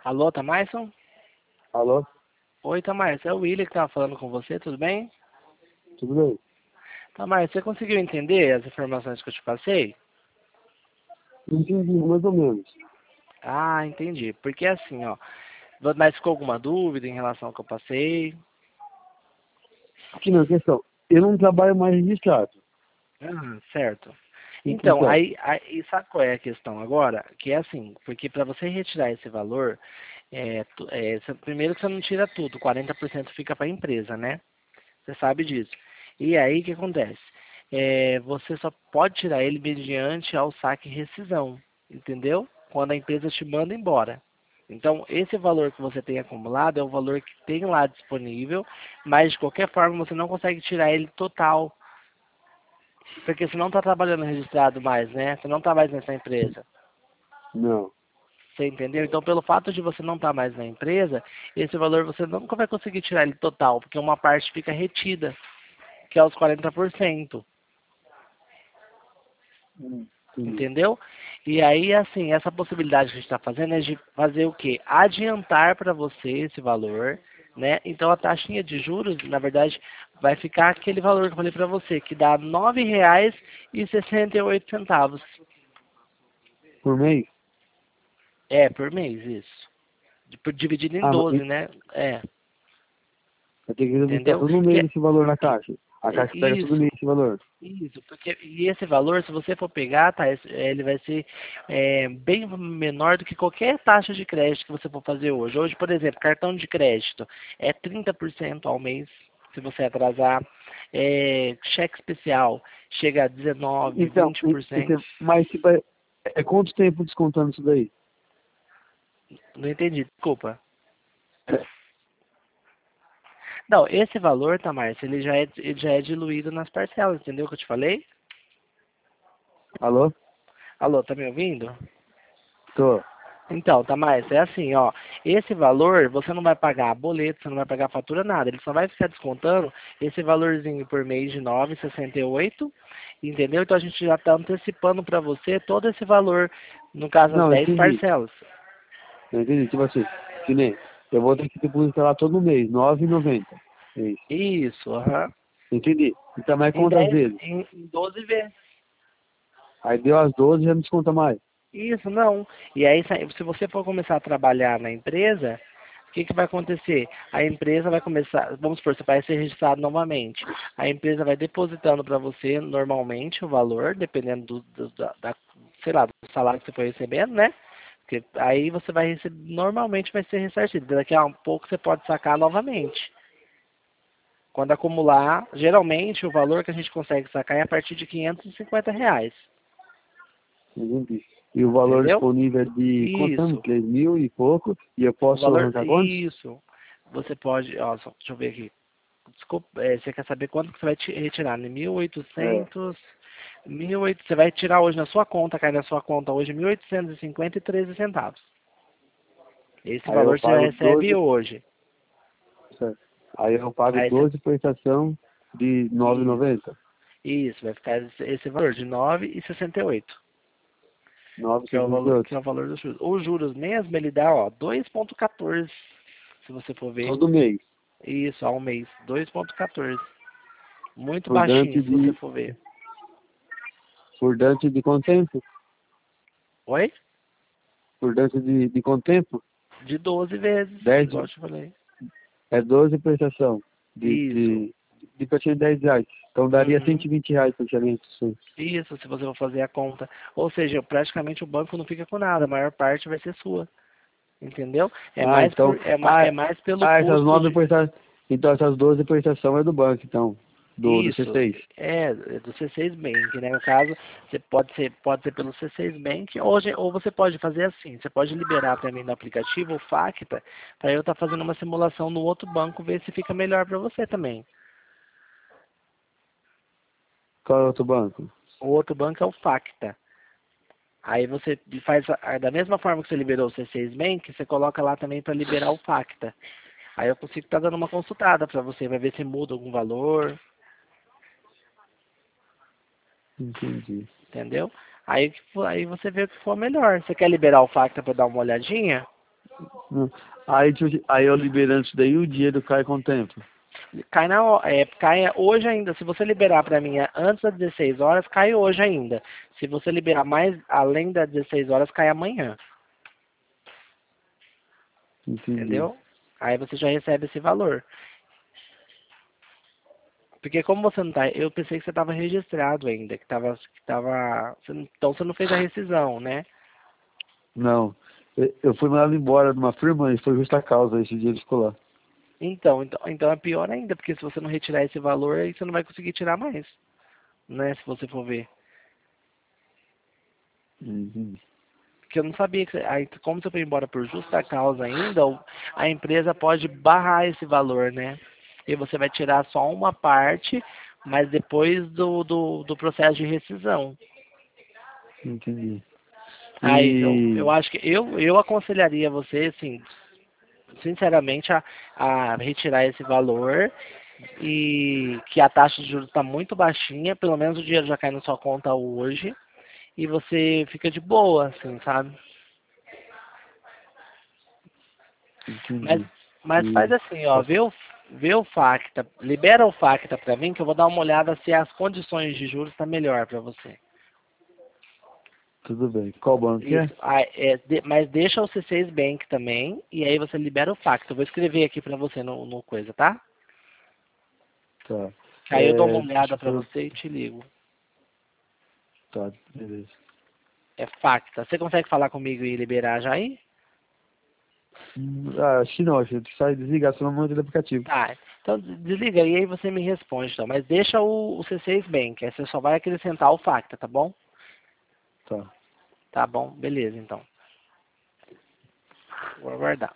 Alô, Tamarson? Alô? Oi, Tamarson, é o William que estava falando com você, tudo bem? Tudo bem? Tamarson, você conseguiu entender as informações que eu te passei? Entendi, mais ou menos. Ah, entendi. Porque assim, ó, mas ficou alguma dúvida em relação ao que eu passei? Aqui não, questão. Eu não trabalho mais registrado. Certo. Então, Então, aí sabe qual é a questão agora? Que é assim, porque para você retirar esse valor, primeiro que você não tira tudo, 40% fica para a empresa, né? Você sabe disso. E aí o que acontece? Você só pode tirar ele mediante ao saque e rescisão, entendeu? Quando a empresa te manda embora. Então, esse valor que você tem acumulado é o valor que tem lá disponível, mas de qualquer forma você não consegue tirar ele total, porque você não está trabalhando registrado mais, né? Você não está mais nessa empresa. não. Você entendeu? Então, pelo fato de você não estar mais na empresa, esse valor você nunca vai conseguir tirar ele total, porque uma parte fica retida, que é os 40%. Entendi. Entendeu? E aí, assim, essa possibilidade que a gente está fazendo é de fazer o quê? Adiantar para você esse valor, né? Então a taxinha de juros, na verdade, vai ficar aquele valor que eu falei para você, que dá R$ 9,68. Por mês? Por mês, isso. Dividido em Ah, 12, né? vai ter que depositar Entendeu? todo mês esse valor na caixa. A caixa pega todo Isso. mês esse valor. Isso, porque e esse valor, se você for pegar, tá, ele vai ser bem menor do que qualquer taxa de crédito que você for fazer hoje. Hoje, por exemplo, cartão de crédito é 30% ao mês, se você atrasar. Cheque especial chega a 19%, Então, 20%. mas tipo, é quanto tempo descontando isso daí? Não entendi, desculpa. Não, esse valor, Tamar, ele já é diluído nas parcelas, entendeu o que eu te falei? Alô? Alô, tá me ouvindo? Tô. Então, Tamar, é assim, ó. Esse valor você não vai pagar boleto, você não vai pagar fatura, nada. Ele só vai ficar descontando esse valorzinho por mês de 9,68, entendeu? Então a gente já está antecipando para você todo esse valor, no caso as Não, 10 entendi. parcelas. Eu entendi. Tipo assim, que nem, eu vou ter que depositar lá todo mês, R$ 9,90. É isso. Isso, aham. Entendi. Então, mas Em quantas 10, vezes? em 12 vezes. Aí deu as 12 e já não desconta mais. Isso, não. E aí, se você for começar a trabalhar na empresa, o que vai acontecer? A empresa vai começar, vamos supor, você vai ser registrado novamente. A empresa vai depositando para você normalmente o valor, dependendo sei lá, do salário que você foi recebendo, né? Porque aí você vai receber, normalmente vai ser ressarcido. Daqui a um pouco você pode sacar novamente. Quando acumular, geralmente o valor que a gente consegue sacar é a partir de R$ 550. Entendi. E o valor Entendeu? disponível é de quanto ano? Isso. 3 mil e pouco. E eu O posso valor, arrancar quantos? isso. Você pode, ó, deixa eu ver aqui. Desculpa, você quer saber quanto que você vai retirar, né? É. 1.800, você vai tirar hoje na sua conta, cai na sua conta hoje 1.850,13 centavos. Esse Aí eu valor você já pago recebe 12. hoje. Certo. Aí eu pago Aí você, 12 prestação de nove e isso, noventa isso, vai ficar esse valor de 9,68, nove e que é o sessenta e valor, que oito é o valor dos juros. Os juros mesmo, ele dá, ó, 2,14, se você for ver. todo mês. Isso, ao mês, 2,14. Muito Por baixinho, dante se você de, for ver. por dante de quanto tempo? Oi? Por dante de quanto tempo? De 12 vezes, 10 igual eu te falei. é 12 prestação Isso. de praticamente R$ 10. Então daria Uhum. R$ 120 praticamente. Sim. Isso, se você for fazer a conta. Ou seja, praticamente o banco não fica com nada, a maior parte vai ser sua. Entendeu? É Ah, mais então. é mais pelo Essas custo 9 de. prestações. Então essas 12 prestações é do banco, então. Do Isso, C6. é do C6 Bank, né? No caso, você pode ser pelo C6 Bank, ou você pode fazer assim, você pode liberar para mim no aplicativo o Facta, para eu estar fazendo uma simulação no outro banco, ver se fica melhor para você também. Qual é o outro banco? O outro banco é o Facta. Aí você faz da mesma forma que você liberou o C6 Bank, você coloca lá também para liberar o Facta. Aí eu consigo estar dando uma consultada para você, vai ver se muda algum valor, Entendi. entendeu? Aí você vê o que for melhor. Você quer liberar o Facta para dar uma olhadinha? Aí, tipo, assim, aí eu liberando isso daí, o dinheiro cai com o tempo. Cai hoje ainda. Se você liberar para mim antes das 16 horas, cai hoje ainda. Se você liberar mais além das 16 horas, cai amanhã. Entendi. Entendeu? Aí você já recebe esse valor. Porque como você não tá, eu pensei que você estava registrado ainda, então você não fez a rescisão, né? Não. Eu fui mandado embora de uma firma e foi justa causa esse dinheiro escolar. Então é pior ainda, porque se você não retirar esse valor, aí você não vai conseguir tirar mais, né? Se você for ver. Uhum. Porque eu não sabia que aí, como você foi embora por justa causa ainda, a empresa pode barrar esse valor, né? E você vai tirar só uma parte, mas depois do processo de rescisão. Entendi. Aí eu E acho que eu aconselharia você, assim, sinceramente, a retirar esse valor e que a taxa de juros está muito baixinha, pelo menos o dinheiro já cai na sua conta hoje e você fica de boa, assim, sabe? Mas, entendi. mas faz E assim, ó, posso- vê o Facta, libera o Facta para mim que eu vou dar uma olhada se as condições de juros tá melhor para você. tudo bem. Qual banco que é? Isso. Mas deixa o C6 Bank também e aí você libera o Facta. Eu vou escrever aqui para você no coisa, tá? Tá. Que aí eu dou uma Deixa olhada eu para perguntar. você e te ligo. Tá, beleza. É Facta. Você consegue falar comigo e liberar já aí? Acho que não, acho que sai desligar só no momento do aplicativo. Tá. Então desliga aí e você me responde, então. Mas deixa o C6 Bank. Aí você só vai acrescentar o Facta, tá bom? Tá. Tá bom, beleza, então. Vou aguardar.